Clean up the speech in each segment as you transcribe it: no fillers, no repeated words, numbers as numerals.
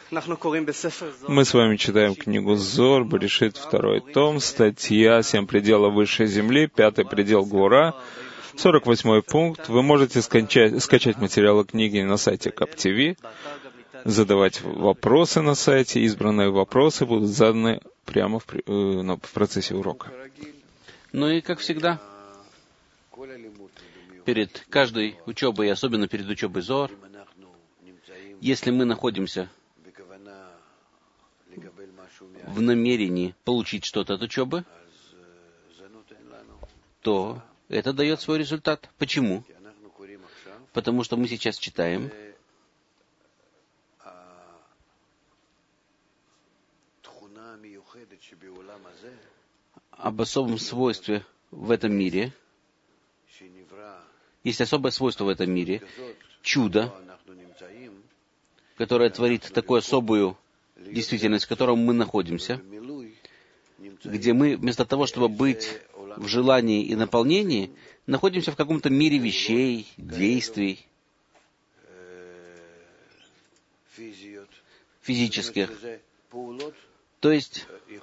Мы с вами читаем книгу Зор, Берешит, 2 том, статья «7 пределов высшей земли», 5-й предел Гвура, 48-й пункт. Вы можете скачать материалы книги на сайте КапТВ, задавать вопросы на сайте. Избранные вопросы будут заданы прямо в процессе урока. Ну и, как всегда, перед каждой учебой, особенно перед учебой Зор, если мы находимся в намерении получить что-то от учебы, то это дает свой результат. Почему? Потому что мы сейчас читаем об особом свойстве в этом мире. Есть особое свойство в этом мире, чудо, которое творит такую особую действительность, в которой мы находимся, где мы вместо того, чтобы быть в желании и наполнении, находимся в каком-то мире вещей, действий, физических. То есть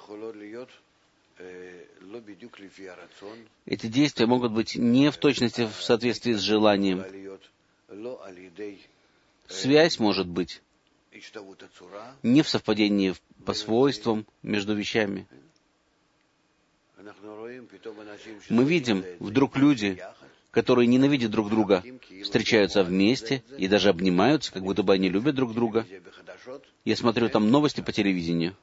эти действия могут быть не в точности в соответствии с желанием. Связь может быть не в совпадении по свойствам между вещами. Мы видим, вдруг люди, которые ненавидят друг друга, встречаются вместе и даже обнимаются, как будто бы они любят друг друга. Я смотрю там новости по телевидению.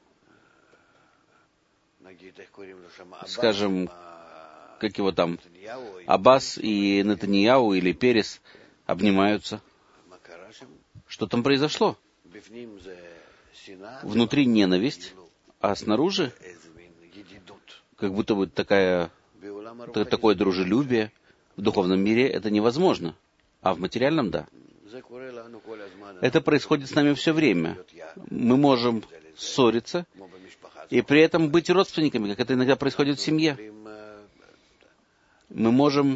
Скажем, как его там, Аббас и Нетаньяу или Перес обнимаются. Что там произошло? Внутри ненависть, а снаружи как будто бы такое дружелюбие. В духовном мире это невозможно, а в материальном — да. Это происходит с нами все время. Мы можем ссориться и при этом быть родственниками, как это иногда происходит в семье. Мы можем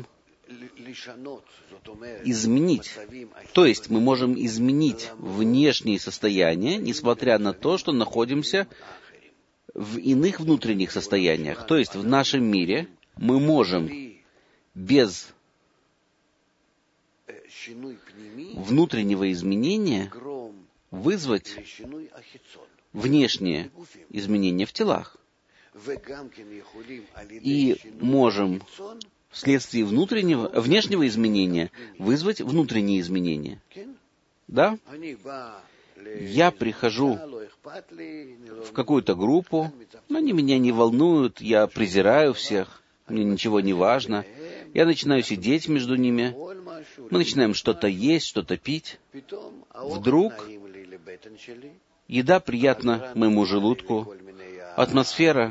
изменить. То есть мы можем изменить внешние состояния, несмотря на то, что находимся в иных внутренних состояниях. То есть в нашем мире мы можем без внутреннего изменения вызвать внешние изменения в телах. И можем вследствие внешнего изменения вызвать внутренние изменения. Да? Я прихожу в какую-то группу, но они меня не волнуют, я презираю всех, мне ничего не важно. Я начинаю сидеть между ними, мы начинаем что-то есть, что-то пить. Вдруг еда приятна моему желудку, атмосфера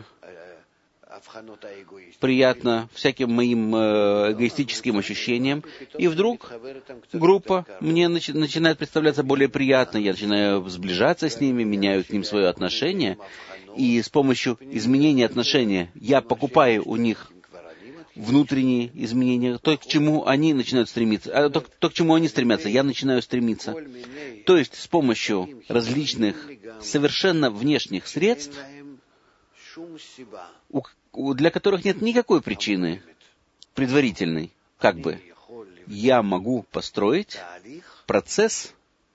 приятно всяким моим эгоистическим ощущениям, и вдруг группа мне начинает представляться более приятной, я начинаю сближаться с ними, меняю к ним свое отношение, и с помощью изменения отношения я покупаю у них внутренние изменения, то, к чему они начинают стремиться, то, к чему они стремятся, я начинаю стремиться. То есть с помощью различных совершенно внешних средств, для которых нет никакой причины предварительной, я могу построить процесс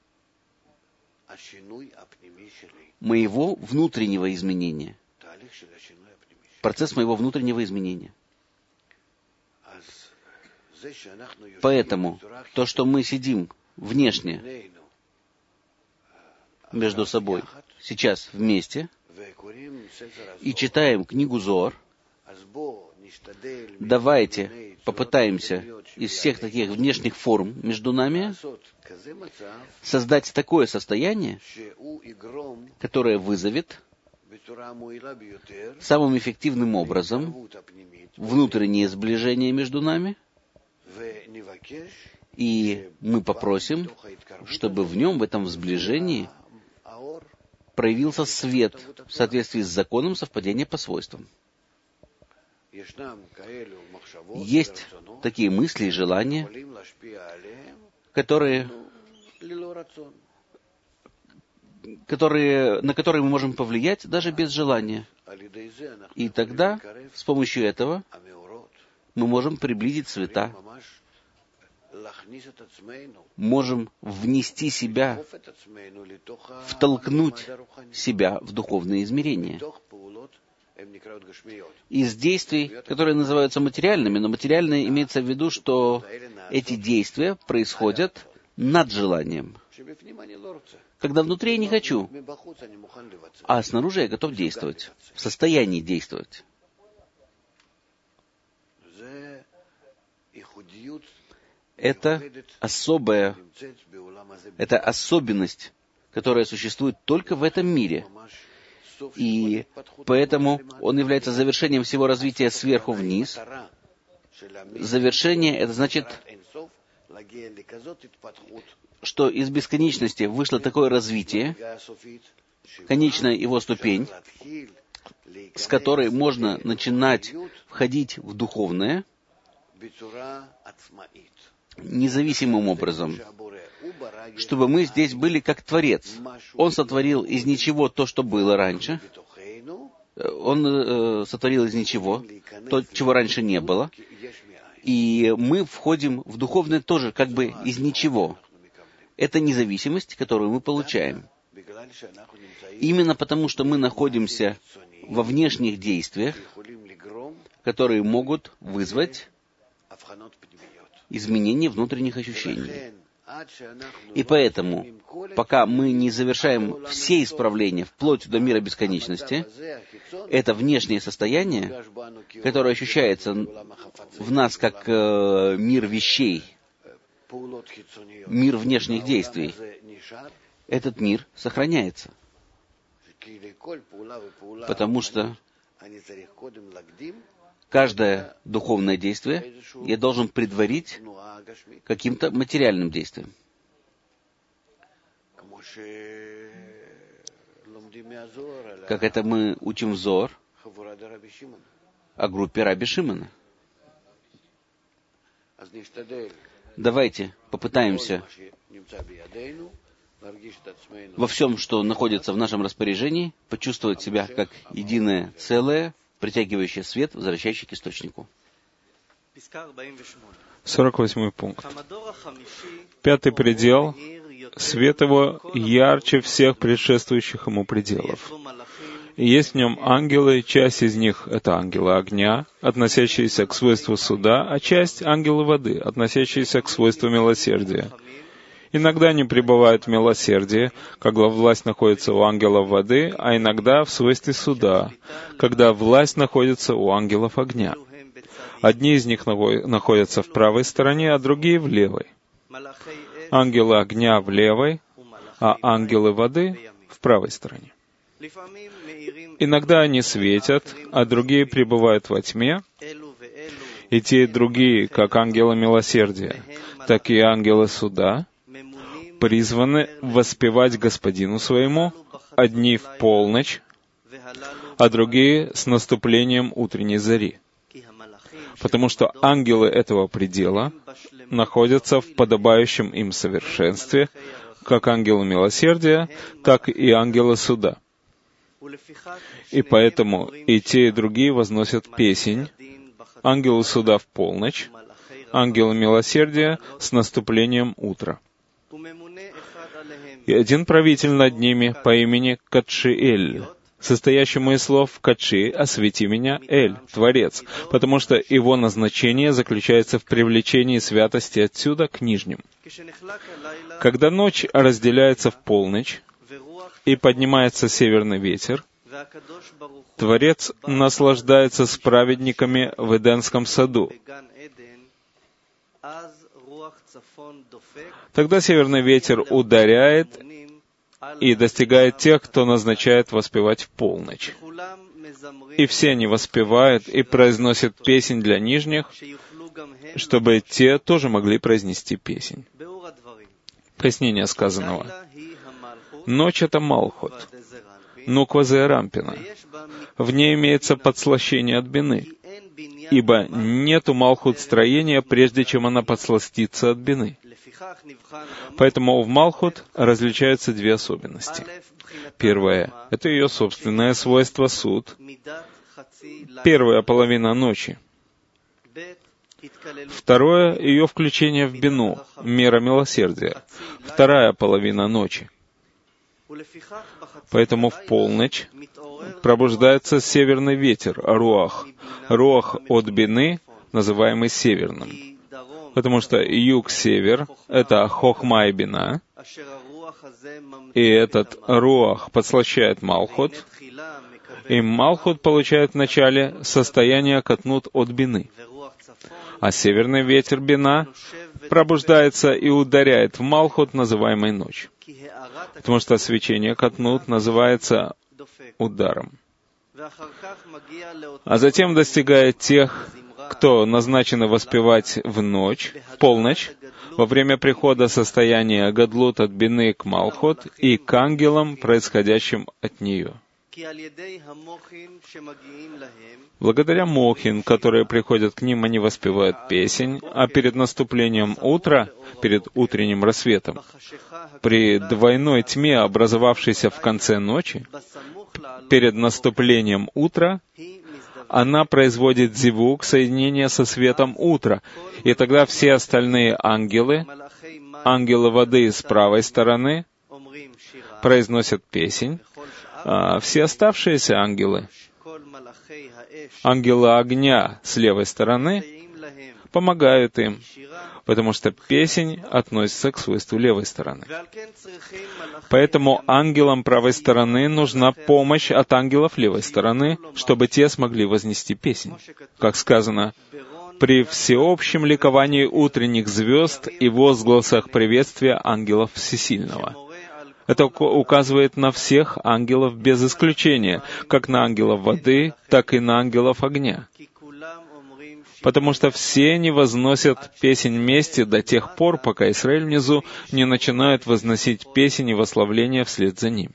моего внутреннего изменения. Процесс моего внутреннего изменения. Поэтому то, что мы сидим внешне между собой сейчас вместе и читаем книгу Зор, давайте попытаемся из всех таких внешних форм между нами создать такое состояние, которое вызовет самым эффективным образом внутреннее сближение между нами, и мы попросим, чтобы в нем, в этом сближении, проявился свет в соответствии с законом совпадения по свойствам. Есть такие мысли и желания, которые на которые мы можем повлиять даже без желания. И тогда с помощью этого мы можем приблизить света, можем внести себя, втолкнуть себя в духовные измерения. Из действий, которые называются материальными, но материальное имеется в виду, что эти действия происходят над желанием. Когда внутри я не хочу, а снаружи я готов действовать, в состоянии действовать. Это особенность, которая существует только в этом мире. И поэтому он является завершением всего развития сверху вниз. Завершение — это значит, что из бесконечности вышло такое развитие, конечная его ступень, с которой можно начинать входить в духовное независимым образом, чтобы мы здесь были как Творец. Он сотворил из ничего то, что было раньше. Он сотворил из ничего то, чего раньше не было. И мы входим в духовное тоже как бы из ничего. Это независимость, которую мы получаем. Именно потому, что мы находимся во внешних действиях, которые могут вызвать изменение внутренних ощущений. И поэтому, пока мы не завершаем все исправления вплоть до мира бесконечности, это внешнее состояние, которое ощущается в нас как мир вещей, мир внешних действий, этот мир сохраняется. Потому что каждое духовное действие я должен предварить каким-то материальным действием. Как это мы учим в Зоар о группе Раби Шимона. Давайте попытаемся во всем, что находится в нашем распоряжении, почувствовать себя как единое целое, притягивающее свет, возвращающий к источнику. 48 пункт. Пятый предел. Свет его ярче всех предшествующих ему пределов. И есть в нем ангелы, часть из них — это ангелы огня, относящиеся к свойству суда, а часть — ангелы воды, относящиеся к свойству милосердия. Иногда они пребывают в милосердии, когда власть находится у ангелов воды, а иногда в свойстве суда, когда власть находится у ангелов огня. Одни из них находятся в правой стороне, а другие в левой. Ангелы огня в левой, а ангелы воды в правой стороне. Иногда они светят, а другие пребывают во тьме, и те и другие, как ангелы милосердия, так и ангелы суда, призваны воспевать Господину своему, одни в полночь, а другие с наступлением утренней зари. Потому что ангелы этого предела находятся в подобающем им совершенстве, как ангелы милосердия, так и ангелы суда. И поэтому и те, и другие возносят песнь, ангелы суда в полночь, ангелы милосердия с наступлением утра. И один правитель над ними по имени Кадшиэль, состоящему из слов «Кадши, освети меня, Эль, Творец», потому что его назначение заключается в привлечении святости отсюда к нижним. Когда ночь разделяется в полночь, и поднимается северный ветер, Творец наслаждается с праведниками в Эдемском саду. Тогда северный ветер ударяет и достигает тех, кто назначает воспевать в полночь. И все они воспевают и произносят песнь для нижних, чтобы те тоже могли произнести песнь. Пояснение сказанного. Ночь — это Малхут, Нуква Зеарампина. В ней имеется подслащение от бины. ибо нету малхут строения, прежде чем она подсластится от бины. Поэтому в малхут различаются две особенности. Первое — это ее собственное свойство суд, первая половина ночи. Второе — ее включение в бину, мера милосердия, вторая половина ночи. Поэтому в полночь пробуждается северный ветер, руах. Руах от бины, называемый северным. Потому что юг-север — это хохма и бина, и этот руах подслащает малхут, и малхут получает вначале состояние катнут от бины. А северный ветер бина пробуждается и ударяет в малхут, называемый ночь. Потому что свечение катнут называется ударом. А затем достигает тех, кто назначены воспевать в ночь, в полночь, во время прихода состояния гадлут от бины к малхут и к ангелам, происходящим от нее. Благодаря мохин, которые приходят к ним, они воспевают песнь, а перед наступлением утра, перед утренним рассветом, при двойной тьме, образовавшейся в конце ночи, перед наступлением утра, она производит зивук, соединение со светом утра, и тогда все остальные ангелы, ангелы воды с правой стороны, произносят песнь, а все оставшиеся ангелы, ангелы огня с левой стороны, помогают им, потому что песнь относится к свойству левой стороны. Поэтому ангелам правой стороны нужна помощь от ангелов левой стороны, чтобы те смогли вознести песнь. Как сказано, при всеобщем ликовании утренних звезд и возгласах приветствия ангелов Всесильного. Это указывает на всех ангелов без исключения, как на ангелов воды, так и на ангелов огня. Потому что все они возносят песнь мести до тех пор, пока Израиль внизу не начинает возносить песнь и восславление вслед за ними.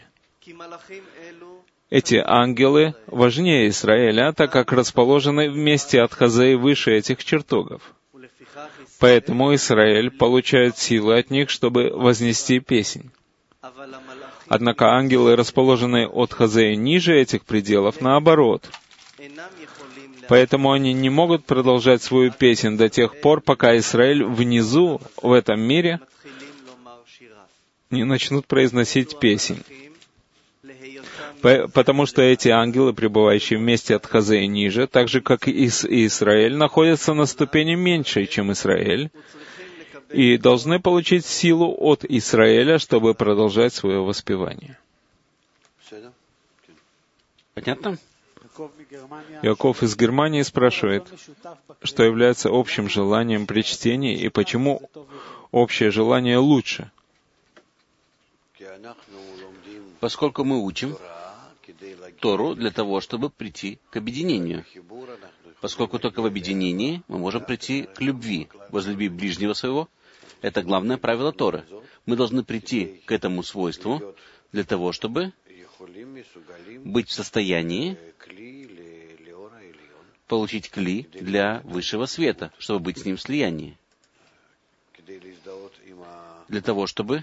Эти ангелы важнее Израиля, так как расположены вместе от Хазеи выше этих чертогов. Поэтому Израиль получает силы от них, чтобы вознести песнь. Однако ангелы, расположенные от Хазеи ниже этих пределов, наоборот. Поэтому они не могут продолжать свою песнь до тех пор, пока Израиль внизу, в этом мире, не начнут произносить песнь. Потому что эти ангелы, пребывающие вместе от Хазеи ниже, так же, как и Израиль, находятся на ступени меньшей, чем Израиль, и должны получить силу от Израиля, чтобы продолжать свое воспевание. Понятно? Яков из Германии спрашивает, что является общим желанием при чтении и почему общее желание лучше. Поскольку мы учим Тору для того, чтобы прийти к объединению. Поскольку только в объединении мы можем прийти к любви. Возлюби ближнего своего. Это главное правило Торы. Мы должны прийти к этому свойству для того, чтобы быть в состоянии получить кли для высшего света, чтобы быть с ним в слиянии. Для того, чтобы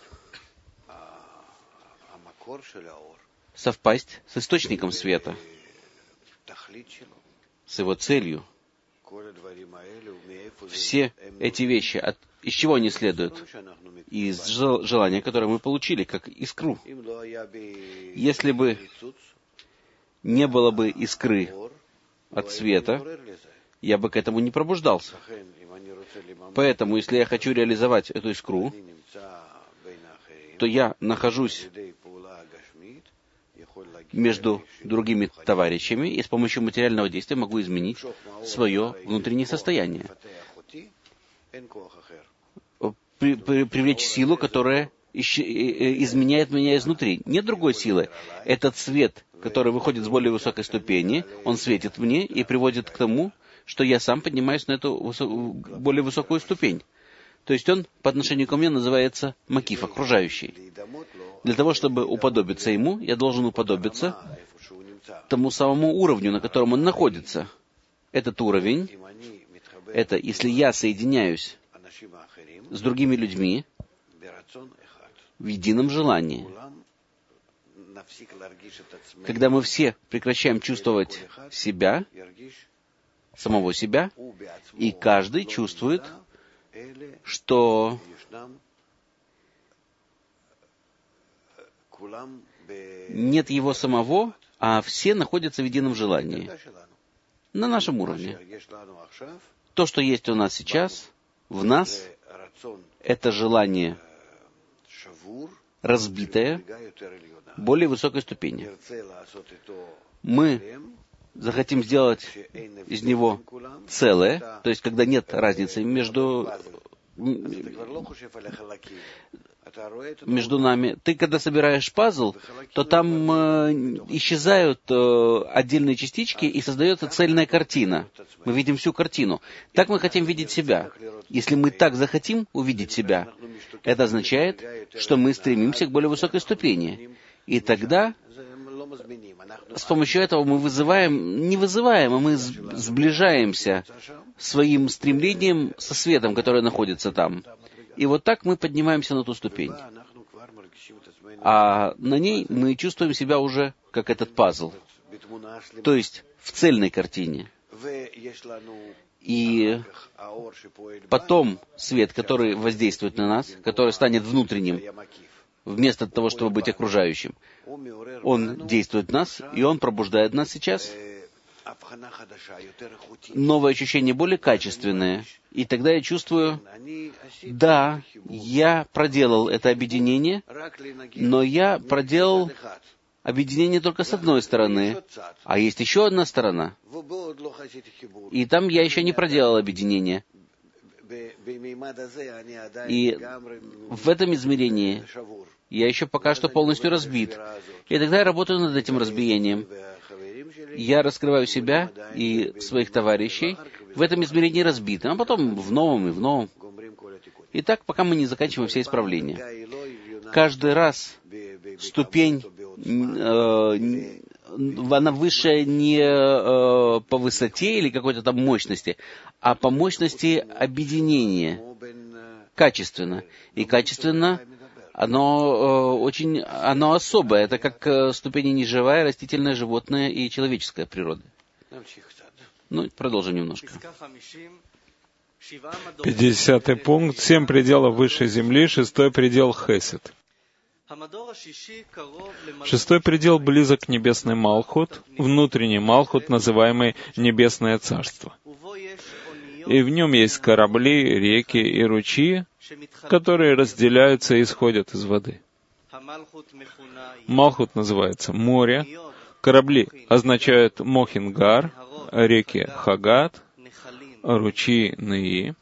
совпасть с источником света, с его целью. Все эти вещи, из чего они следуют? Из желания, которое мы получили, как искру. Если бы не было бы искры от света, я бы к этому не пробуждался. Поэтому, если я хочу реализовать эту искру, то я нахожусь между другими товарищами и с помощью материального действия могу изменить свое внутреннее состояние. Привлечь силу, которая изменяет меня изнутри. Нет другой силы. Этот свет, который выходит с более высокой ступени, он светит мне и приводит к тому, что я сам поднимаюсь на эту более высокую ступень. То есть он по отношению ко мне называется макиф, окружающий. Для того, чтобы уподобиться ему, я должен уподобиться тому самому уровню, на котором он находится. Этот уровень, это если я соединяюсь с другими людьми в едином желании, когда мы все прекращаем чувствовать себя, самого себя, и каждый чувствует, что нет его самого, а все находятся в едином желании, на нашем уровне. То, что есть у нас сейчас, в нас, это желание разбитое, более высокой ступени. Мы захотим сделать из него целое, то есть когда нет разницы между нами. Ты, когда собираешь пазл, то там исчезают отдельные частички и создается цельная картина. Мы видим всю картину. Так мы хотим видеть себя. Если мы так захотим увидеть себя, это означает, что мы стремимся к более высокой ступени. И тогда с помощью этого мы не вызываем, а мы сближаемся своим стремлением со светом, который находится там. И вот так мы поднимаемся на ту ступень. А на ней мы чувствуем себя уже как этот пазл. То есть в цельной картине. И потом свет, который воздействует на нас, который станет внутренним, вместо того, чтобы быть окружающим, он действует в нас, и он пробуждает нас сейчас. Новое ощущение более качественное. И тогда я чувствую, да, я проделал это объединение, но я проделал объединение только с одной стороны, а есть еще одна сторона. И там я еще не проделал объединение. И в этом измерении я еще пока что полностью разбит. И тогда я работаю над этим разбиением. Я раскрываю себя и своих товарищей в этом измерении разбитым, а потом в новом и в новом. И так, пока мы не заканчиваем все исправления. Каждый раз ступень, она высшая не по высоте или какой-то там мощности, а по мощности объединения. Качественно. И качественно оно особое. Это как ступени неживая, растительная, животная и человеческая природа. Ну, продолжим немножко. 50-й пункт. 7 пределов высшей земли, 6-й предел Хесед. 6-й предел близок к небесной Малхут, внутренний Малхут, называемый Небесное Царство. И в нем есть корабли, реки и ручьи, которые разделяются и исходят из воды. Малхут называется море, корабли означают Мохингар, реки Хагат, ручьи Неи.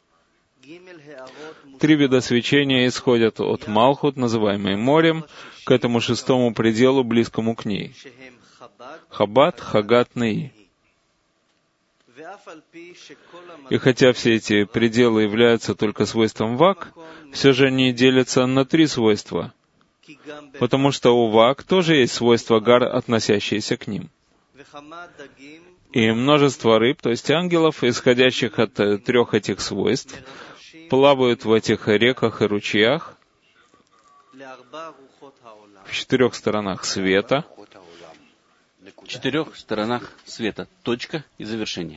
3 вида свечения исходят от Малхут, называемой морем, к этому 6-му пределу, близкому к ней. Хабад, Хагат, Неи. И хотя все эти пределы являются только свойством вак, все же они делятся на 3 свойства, потому что у вак тоже есть свойства гар, относящиеся к ним. И множество рыб, то есть ангелов, исходящих от 3 этих свойств, плавают в этих реках и ручьях в 4 сторонах света. В 4 сторонах света. Точка и завершение.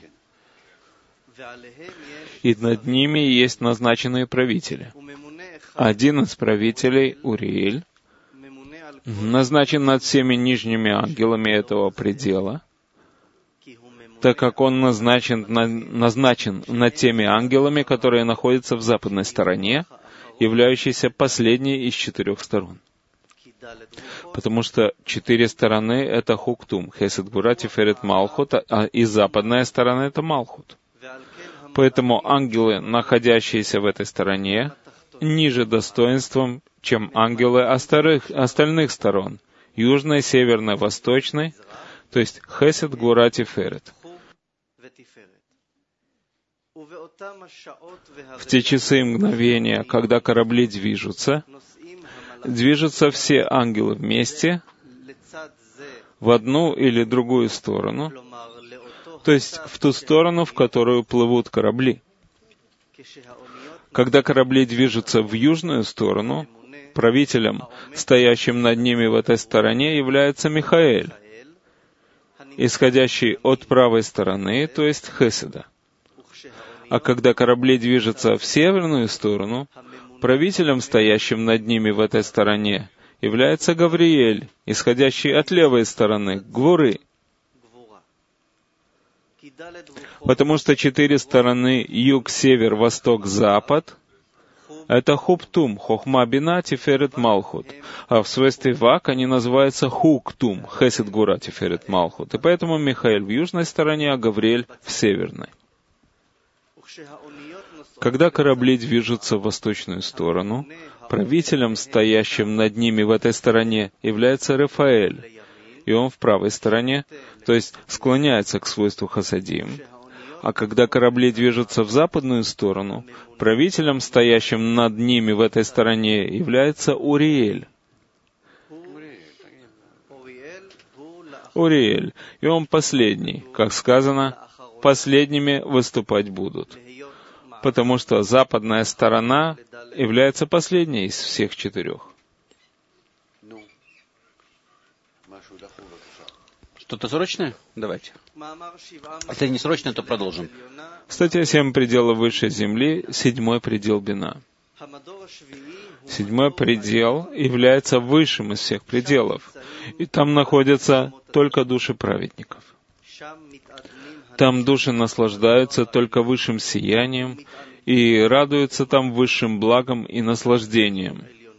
И над ними есть назначенные правители. Один из правителей, Уриэль, назначен над всеми нижними ангелами этого предела, так как он назначен над теми ангелами, которые находятся в западной стороне, являющейся последней из 4 сторон. Потому что 4 стороны — это Хуктум, Хесед, Гвура, Тиферет, Малхут, и западная сторона — это Малхут. Поэтому ангелы, находящиеся в этой стороне, ниже достоинством, чем ангелы остальных сторон, южной, северной, восточной, то есть Хесед, Гвура, Тиферет. В те часы и мгновения, когда корабли движутся все ангелы вместе в одну или другую сторону, то есть в ту сторону, в которую плывут корабли. Когда корабли движутся в южную сторону, правителем, стоящим над ними в этой стороне, является Михаэль, исходящий от правой стороны, то есть Хеседа. А когда корабли движутся в северную сторону, правителем, стоящим над ними в этой стороне, является Гавриэль, исходящий от левой стороны, Гвуры. Потому что 4 стороны, юг, север, восток, запад, это Хуптум, Хохма, Бина, Тиферет, Малхут. А в свойстве Вак они называются Хуктум, Хесед, Гура, Тиферет, Малхут. И поэтому Михаэль в южной стороне, а Гавриэль в северной. Когда корабли движутся в восточную сторону, правителем, стоящим над ними в этой стороне, является Рафаэль, и он в правой стороне, то есть склоняется к свойству Хасадим. А когда корабли движутся в западную сторону, правителем, стоящим над ними в этой стороне, является Уриэль. Уриэль, и он последний, как сказано, последними выступать будут, потому что западная сторона является последней из всех 4. Что-то срочное? Давайте. Если не срочное, то продолжим. Статья 7 пределов высшей земли, 7 предел Бина. 7 предел является высшим из всех пределов, и там находятся только души праведников. Там души наслаждаются только высшим сиянием и радуются там высшим благом и наслаждением.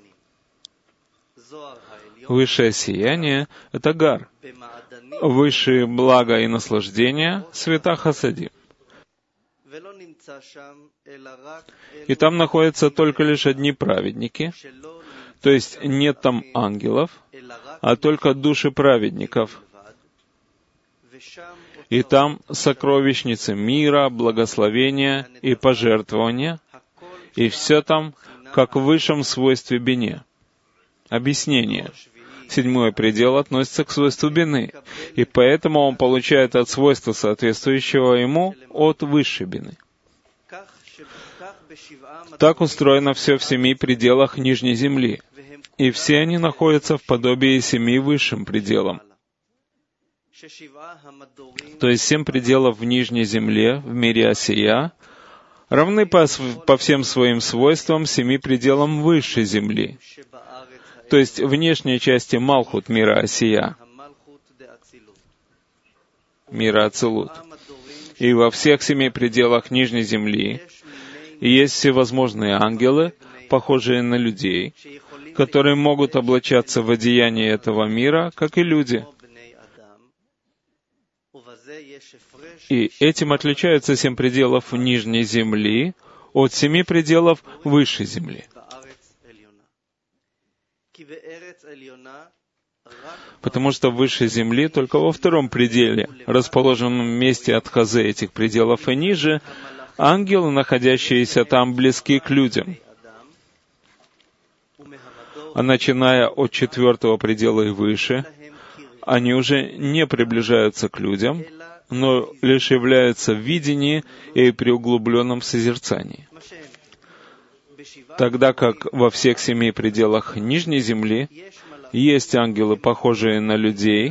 Высшее сияние — это Гар. Высшие блага и наслаждения — света Хасадим. И там находятся только лишь одни праведники, то есть нет там ангелов, а только души праведников. И там сокровищницы мира, благословения и пожертвования, и все там, как в высшем свойстве Бине. Объяснение. 7 предел относится к свойству Бины, и поэтому он получает от свойства, соответствующего ему, от высшей Бины. Так устроено все в 7 пределах нижней земли, и все они находятся в подобии 7 высшим пределам. То есть 7 пределов в нижней земле, в мире Осия, равны по всем своим свойствам 7 пределам высшей земли, то есть внешней части Малхут мира Осия, мира Ацилут. И во всех 7 пределах нижней земли есть всевозможные ангелы, похожие на людей, которые могут облачаться в одеяние этого мира, как и люди. И этим отличаются 7 пределов нижней земли от 7 пределов высшей земли. Потому что в высшей земли только во 2 пределе, расположенном в месте от Хазы этих пределов и ниже, ангелы, находящиеся там, близки к людям. А начиная от 4 предела и выше, они уже не приближаются к людям, но лишь являются в видении и при углубленном созерцании. Тогда как во всех 7 пределах нижней земли есть ангелы, похожие на людей,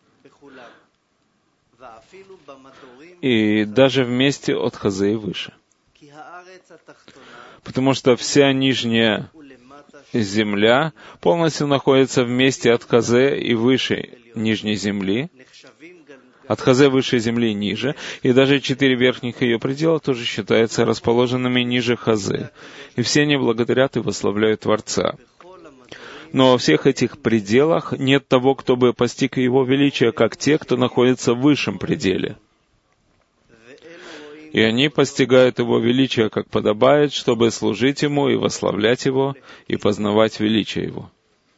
и даже вместе от Хазы и выше. Потому что вся нижняя земля полностью находится вместе от Хазы и выше нижней земли, от Хазы высшей земли ниже, и даже 4 верхних ее предела тоже считаются расположенными ниже Хазы, и все они благодарят и восславляют Творца. Но во всех этих пределах нет того, кто бы постиг его величие, как те, кто находится в высшем пределе. И они постигают его величие, как подобает, чтобы служить ему и восславлять его, и познавать величие его.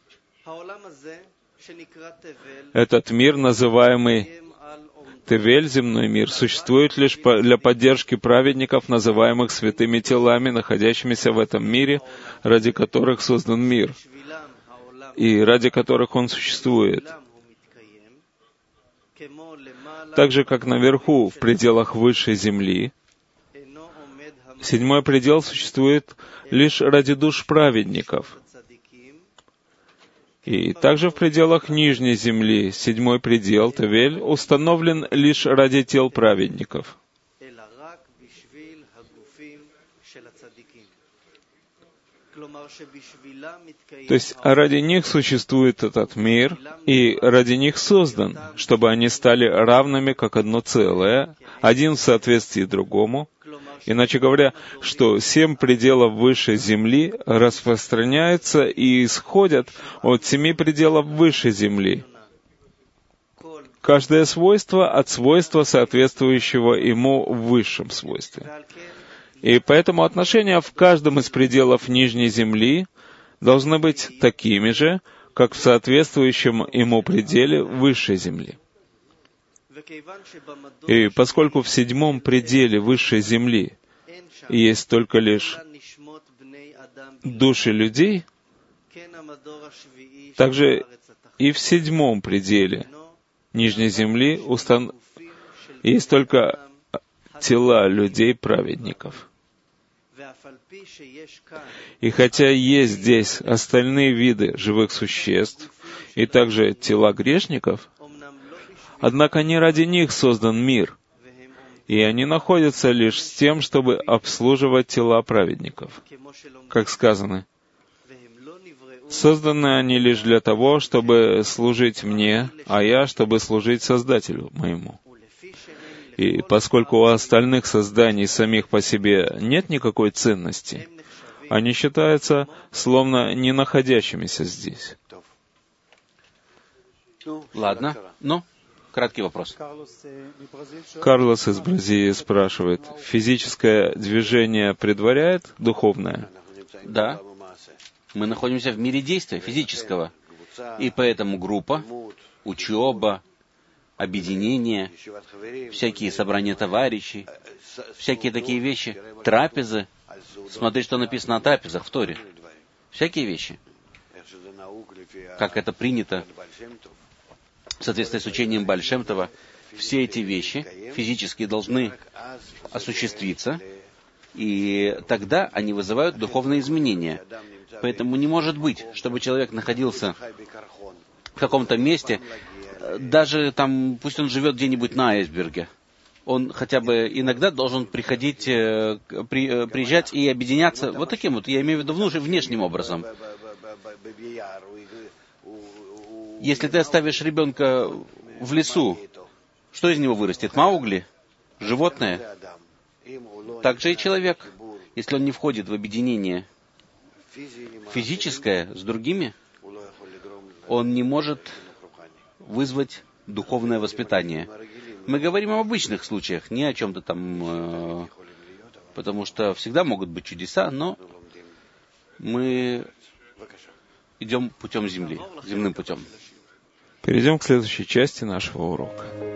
Этот мир, называемый Тевель, земной мир, существует лишь для поддержки праведников, называемых святыми телами, находящимися в этом мире, ради которых создан мир, и ради которых он существует. Так же, как наверху, в пределах высшей земли, 7-й предел существует лишь ради душ праведников. И также в пределах нижней земли 7-й предел, Тевель, установлен лишь ради тел праведников. То есть ради них существует этот мир, и ради них создан, чтобы они стали равными как одно целое, один в соответствии другому. Иначе говоря, что 7 пределов высшей земли распространяются и исходят от 7 пределов высшей земли. Каждое свойство от свойства, соответствующего ему в высшем свойстве. И поэтому отношения в каждом из пределов нижней земли должны быть такими же, как в соответствующем ему пределе высшей земли. И поскольку в 7-м пределе высшей земли есть только лишь души людей, также и в 7-м пределе нижней земли есть только тела людей-праведников. И хотя есть здесь остальные виды живых существ и также тела грешников, однако не ради них создан мир, и они находятся лишь с тем, чтобы обслуживать тела праведников. Как сказано, созданы они лишь для того, чтобы служить мне, а я, чтобы служить Создателю моему. И поскольку у остальных созданий самих по себе нет никакой ценности, они считаются словно не находящимися здесь. Ладно, краткий вопрос. Карлос из Бразилии спрашивает, физическое движение предваряет духовное? Да. Мы находимся в мире действия физического. И поэтому группа, учеба, объединение, всякие собрания товарищей, всякие такие вещи, трапезы. Смотри, что написано о трапезах в Торе. Всякие вещи. Как это принято в соответствии с учением Бааль Шем Това, все эти вещи физически должны осуществиться, и тогда они вызывают духовные изменения. Поэтому не может быть, чтобы человек находился в каком-то месте, даже там, пусть он живет где-нибудь на айсберге, он хотя бы иногда должен приезжать и объединяться вот таким вот, я имею в виду внешним образом. Если ты оставишь ребенка в лесу, что из него вырастет? Маугли? Животное? Так же и человек. Если он не входит в объединение физическое с другими, он не может вызвать духовное воспитание. Мы говорим об обычных случаях, не о чем-то там, потому что всегда могут быть чудеса, но мы идем путем земли, земным путем. Перейдем к следующей части нашего урока.